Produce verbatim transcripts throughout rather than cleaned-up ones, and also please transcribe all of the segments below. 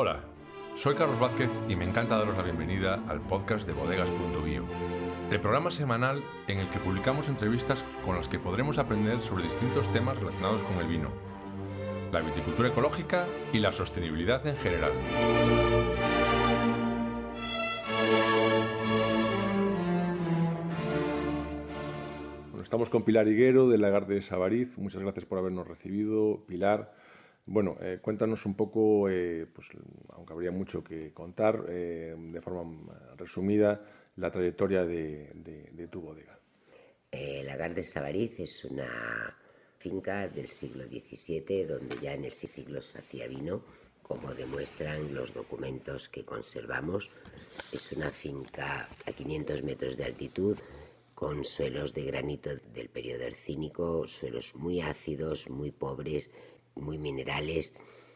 Hola, soy Carlos Vázquez y me encanta daros la bienvenida al podcast de bodegas punto bio, el programa semanal en el que publicamos entrevistas con las que podremos aprender sobre distintos temas relacionados con el vino, la viticultura ecológica y la sostenibilidad en general. Bueno, estamos con Pilar Higuero de Lagar de Savariz. Muchas gracias por habernos recibido, Pilar. Bueno, eh, cuéntanos un poco, eh, pues, aunque habría mucho que contar, eh, de forma resumida, la trayectoria de, de, de tu bodega. Eh, Lagar de Savariz es una finca del siglo diecisiete donde ya en el siglo se hacía vino, como demuestran los documentos que conservamos. Es una finca a quinientos metros de altitud, con suelos de granito del periodo hercínico, suelos muy ácidos, muy pobres, muy minerales,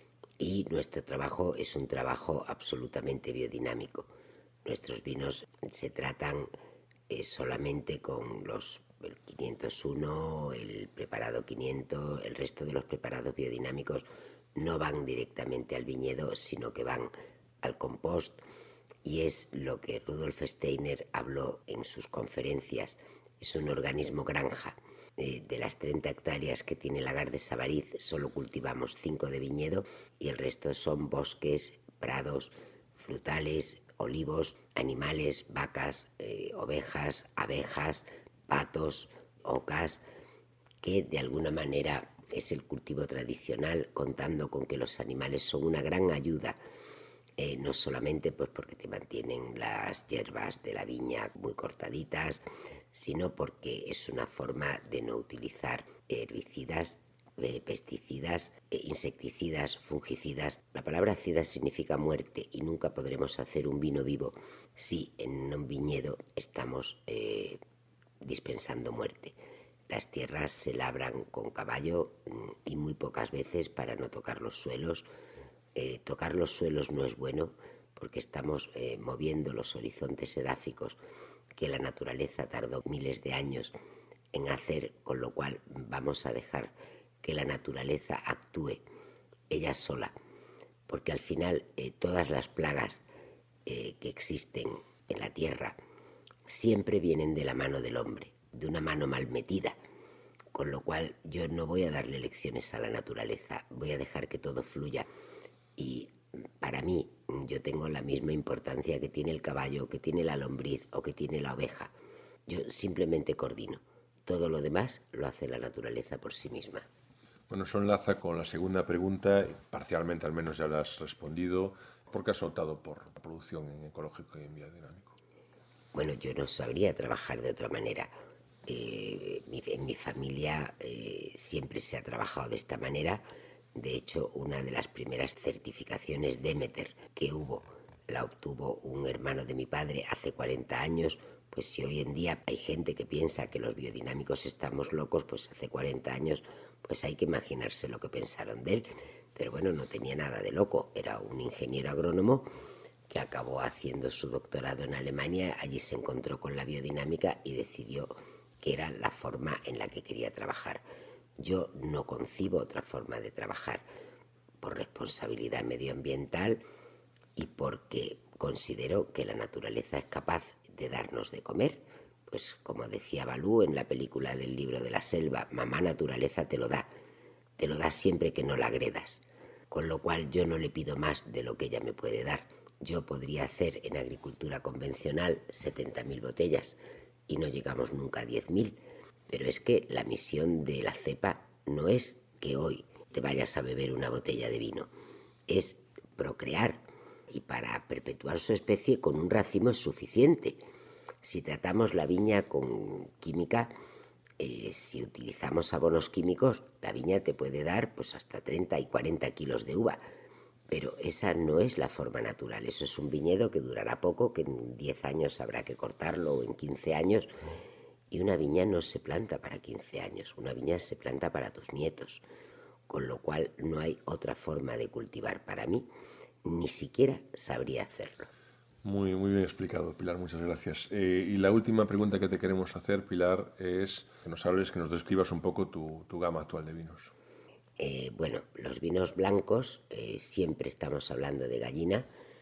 y nuestro trabajo es un trabajo absolutamente biodinámico. Nuestros vinos se tratan eh, solamente con los el quinientos uno, el preparado quinientos, el resto de los preparados biodinámicos no van directamente al viñedo, sino que van al compost, y es lo que Rudolf Steiner habló en sus conferencias. Es un organismo granja. Eh, de las treinta hectáreas que tiene Lagar de Savariz, solo cultivamos cinco de viñedo y el resto son bosques, prados, frutales, olivos, animales, vacas, eh, ovejas, abejas, patos, ocas, que de alguna manera es el cultivo tradicional, contando con que los animales son una gran ayuda. Eh, no solamente pues porque te mantienen las hierbas de la viña muy cortaditas, sino porque es una forma de no utilizar herbicidas, eh, pesticidas, eh, insecticidas, fungicidas. La palabra cida significa muerte y nunca podremos hacer un vino vivo si en un viñedo estamos eh, dispensando muerte. Las tierras se labran con caballo y muy pocas veces para no tocar los suelos. Eh, tocar los suelos no es bueno porque estamos eh, moviendo los horizontes edáficos que la naturaleza tardó miles de años en hacer, con lo cual vamos a dejar que la naturaleza actúe ella sola, porque al final eh, todas las plagas eh, que existen en la tierra siempre vienen de la mano del hombre, de una mano mal metida, con lo cual yo no voy a darle lecciones a la naturaleza, voy a dejar que todo fluya. Y para mí, yo tengo la misma importancia que tiene el caballo, que tiene la lombriz o que tiene la oveja. Yo simplemente coordino. Todo lo demás lo hace la naturaleza por sí misma. Bueno, eso enlaza con la segunda pregunta, parcialmente al menos ya la has respondido. ¿Por qué has optado por la producción en ecológico y en biodinámico? Bueno, yo no sabría trabajar de otra manera. Eh, mi, en mi familia eh, siempre se ha trabajado de esta manera. De hecho, una de las primeras certificaciones Demeter que hubo la obtuvo un hermano de mi padre hace cuarenta años. Pues si hoy en día hay gente que piensa que los biodinámicos estamos locos, pues hace cuarenta años pues hay que imaginarse lo que pensaron de él. Pero bueno, no tenía nada de loco, era un ingeniero agrónomo que acabó haciendo su doctorado en Alemania. Allí se encontró con la biodinámica y decidió que era la forma en la que quería trabajar. Yo no concibo otra forma de trabajar, por responsabilidad medioambiental y porque considero que la naturaleza es capaz de darnos de comer. Pues como decía Balú en la película del libro de la selva, mamá naturaleza te lo da, te lo da siempre que no la agredas, con lo cual yo no le pido más de lo que ella me puede dar. Yo podría hacer en agricultura convencional setenta mil botellas y no llegamos nunca a diez mil, pero es que la misión de la cepa no es que hoy te vayas a beber una botella de vino, es procrear, y para perpetuar su especie con un racimo es suficiente. Si tratamos la viña con química, eh, si utilizamos abonos químicos, la viña te puede dar pues hasta treinta y cuarenta kilos de uva. Pero esa no es la forma natural. Eso es un viñedo que durará poco, que en diez años habrá que cortarlo, o en quince años. Y una viña no se planta para quince años, una viña se planta para tus nietos. Con lo cual no hay otra forma de cultivar para mí, ni siquiera sabría hacerlo. Muy, muy bien explicado, Pilar, muchas gracias. Eh, y la última pregunta que te queremos hacer, Pilar, es que nos hables, que nos describas un poco tu, tu gama actual de vinos. Eh, bueno, los vinos blancos, eh, siempre estamos hablando de gallina.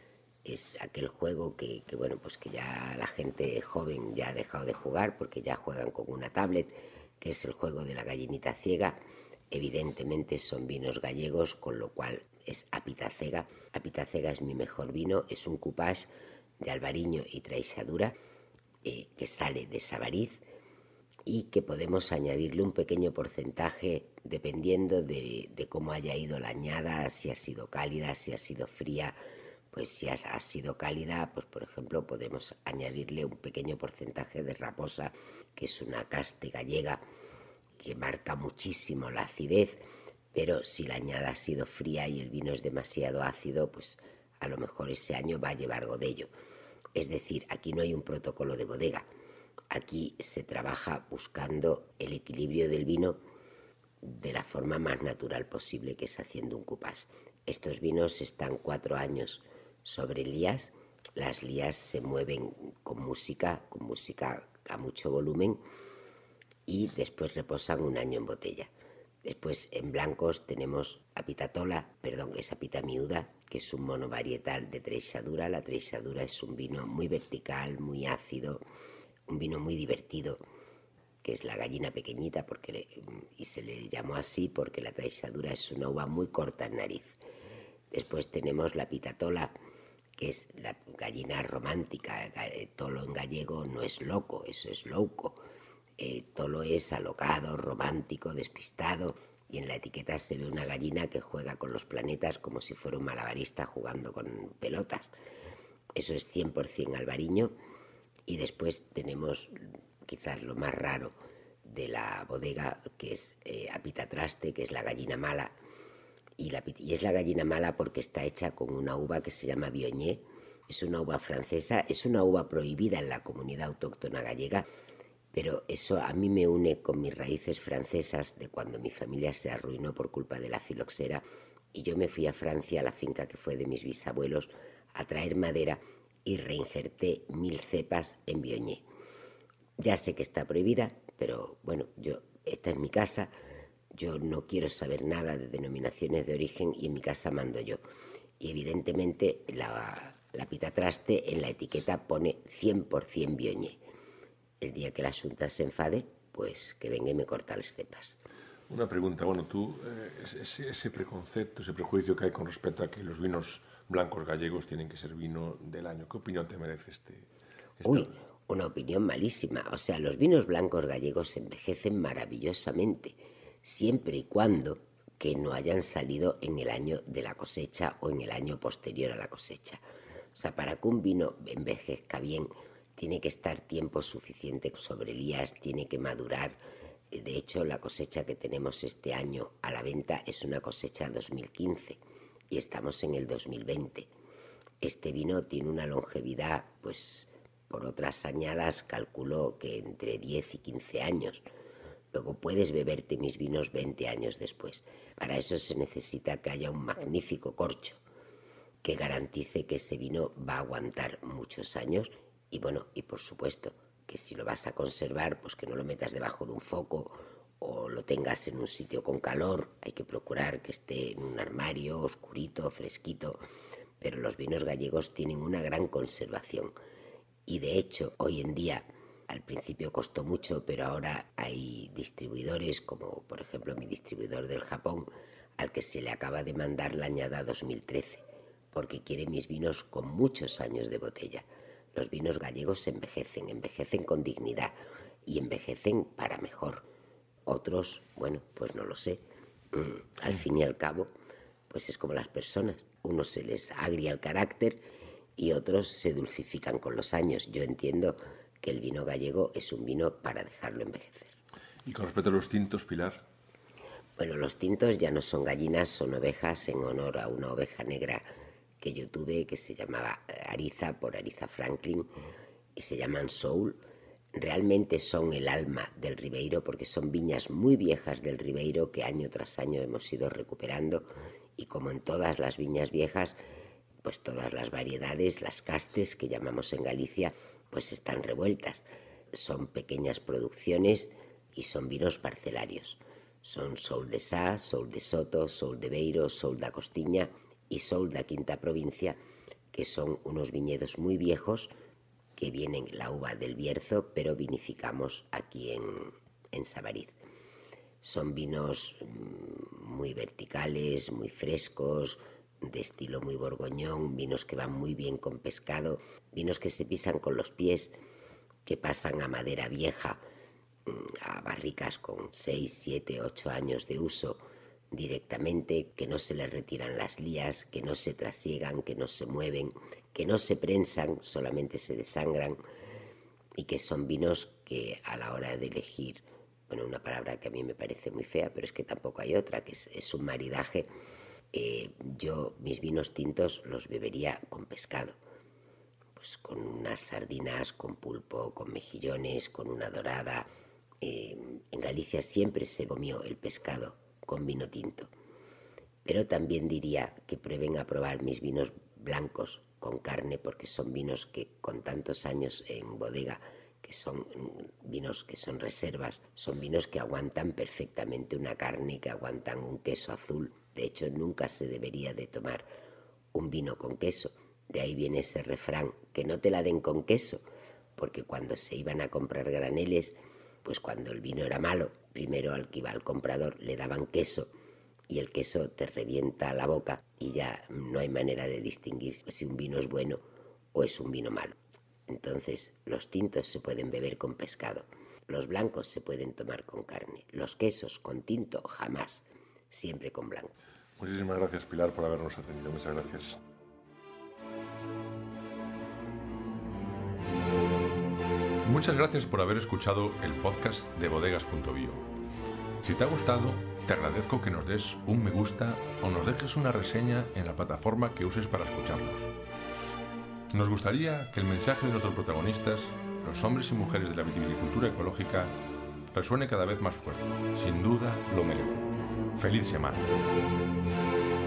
Es aquel juego que, que, bueno, pues que ya la gente joven ya ha dejado de jugar porque ya juegan con una tablet, que es el juego de la gallinita ciega. Evidentemente son vinos gallegos, con lo cual es Apita Cega. Apita Cega es mi mejor vino, es un cupage de Albariño y Treixadura, eh, que sale de Savariz y que podemos añadirle un pequeño porcentaje dependiendo de, de cómo haya ido la añada, si ha sido cálida, si ha sido fría. Pues si ha, ha sido cálida, pues por ejemplo podemos añadirle un pequeño porcentaje de raposa, que es una caste gallega que marca muchísimo la acidez, pero si la añada ha sido fría y el vino es demasiado ácido, pues a lo mejor ese año va a llevar godello. Es decir, aquí no hay un protocolo de bodega, aquí se trabaja buscando el equilibrio del vino de la forma más natural posible, que es haciendo un cupage. Estos vinos están cuatro años sobre lías, las lías se mueven con música, con música a mucho volumen, y después reposan un año en botella. Después en blancos tenemos Apitatola, perdón, es Apita Miúda, que es un monovarietal de Treixadura. La Treixadura es un vino muy vertical, muy ácido, un vino muy divertido, que es la gallina pequeñita, porque le, y se le llamó así porque la Treixadura es una uva muy corta en nariz. Después tenemos la Pitatola, que es la gallina romántica. Tolo en gallego no es loco, eso es louco. Eh, Tolo es alocado, romántico, despistado, y en la etiqueta se ve una gallina que juega con los planetas como si fuera un malabarista jugando con pelotas. Eso es cien por ciento albariño. Y después tenemos quizás lo más raro de la bodega, que es eh, Apitatraste, que es la gallina mala. Y, la, y es la gallina mala porque está hecha con una uva que se llama Viognier. Es una uva francesa, es una uva prohibida en la comunidad autóctona gallega, pero eso a mí me une con mis raíces francesas de cuando mi familia se arruinó por culpa de la filoxera y yo me fui a Francia, a la finca que fue de mis bisabuelos, a traer madera y reinjerté mil cepas en Viognier. Ya sé que está prohibida, pero bueno, yo, esta es mi casa, yo no quiero saber nada de denominaciones de origen y en mi casa mando yo. Y evidentemente la, la Pitatraste en la etiqueta pone cien por ciento Viognier. El día que la Xunta se enfade, pues que venga y me corta las cepas. Una pregunta, bueno, tú, eh, ese, ese preconcepto, ese prejuicio que hay con respecto a que los vinos blancos gallegos tienen que ser vino del año, ¿qué opinión te merece este? Esta... Uy, una opinión malísima. O sea, los vinos blancos gallegos envejecen maravillosamente, siempre y cuando que no hayan salido en el año de la cosecha o en el año posterior a la cosecha. O sea, para que un vino envejezca bien, tiene que estar tiempo suficiente sobre lías, tiene que madurar. De hecho, la cosecha que tenemos este año a la venta es una cosecha dos mil quince y estamos en el dos mil veinte. Este vino tiene una longevidad, pues por otras añadas calculo que entre diez y quince años. Luego puedes beberte mis vinos veinte años después. Para eso se necesita que haya un magnífico corcho que garantice que ese vino va a aguantar muchos años. Y bueno, y por supuesto que si lo vas a conservar, pues que no lo metas debajo de un foco o lo tengas en un sitio con calor. Hay que procurar que esté en un armario oscurito, fresquito. Pero los vinos gallegos tienen una gran conservación. Y de hecho, hoy en día, al principio costó mucho, pero ahora hay distribuidores, como por ejemplo mi distribuidor del Japón, al que se le acaba de mandar la añada dos mil trece, porque quiere mis vinos con muchos años de botella. Los vinos gallegos envejecen, envejecen con dignidad y envejecen para mejor. Otros, bueno, pues no lo sé. Al fin y al cabo, pues es como las personas. Unos se les agria el carácter y otros se dulcifican con los años. Yo entiendo que el vino gallego es un vino para dejarlo envejecer. ¿Y con respecto a los tintos, Pilar? Bueno, los tintos ya no son gallinas, son ovejas, en honor a una oveja negra que yo tuve, que se llamaba Ariza, por Ariza Franklin, y se llaman Soul. Realmente son el alma del Ribeiro, porque son viñas muy viejas del Ribeiro que año tras año hemos ido recuperando, y como en todas las viñas viejas, pues todas las variedades, las castes que llamamos en Galicia, pues están revueltas. Son pequeñas producciones y son vinos parcelarios. Son Sol de Sá, Sol de Soto, Sol de Beiro, Sol da Costiña y Sol da Quinta Provincia, que son unos viñedos muy viejos que vienen la uva del Bierzo, pero vinificamos aquí en, en Savariz. Son vinos muy verticales, muy frescos, de estilo muy borgoñón, vinos que van muy bien con pescado, vinos que se pisan con los pies, que pasan a madera vieja, a barricas con seis, siete, ocho años de uso directamente, que no se les retiran las lías, que no se trasiegan, que no se mueven, que no se prensan, solamente se desangran, y que son vinos que a la hora de elegir, bueno, una palabra que a mí me parece muy fea, pero es que tampoco hay otra, que es, es un maridaje. Eh, yo mis vinos tintos los bebería con pescado, pues con unas sardinas, con pulpo, con mejillones, con una dorada. Eh, en Galicia siempre se comió el pescado con vino tinto, pero también diría que prueben a probar mis vinos blancos con carne, porque son vinos que con tantos años en bodega, que son vinos que son reservas, son vinos que aguantan perfectamente una carne, que aguantan un queso azul. De hecho, nunca se debería de tomar un vino con queso. De ahí viene ese refrán, que no te la den con queso, porque cuando se iban a comprar graneles, pues cuando el vino era malo, primero al que iba al comprador le daban queso, y el queso te revienta la boca y ya no hay manera de distinguir si un vino es bueno o es un vino malo. Entonces, los tintos se pueden beber con pescado, los blancos se pueden tomar con carne, los quesos con tinto jamás, siempre con blanco. Muchísimas gracias, Pilar, por habernos atendido. Muchas gracias. Muchas gracias por haber escuchado el podcast de bodegas punto bio. Si te ha gustado, te agradezco que nos des un me gusta o nos dejes una reseña en la plataforma que uses para escucharnos. Nos gustaría que el mensaje de nuestros protagonistas, los hombres y mujeres de la vitivinicultura ecológica, resuene cada vez más fuerte. Sin duda, lo merece. ¡Feliz semana!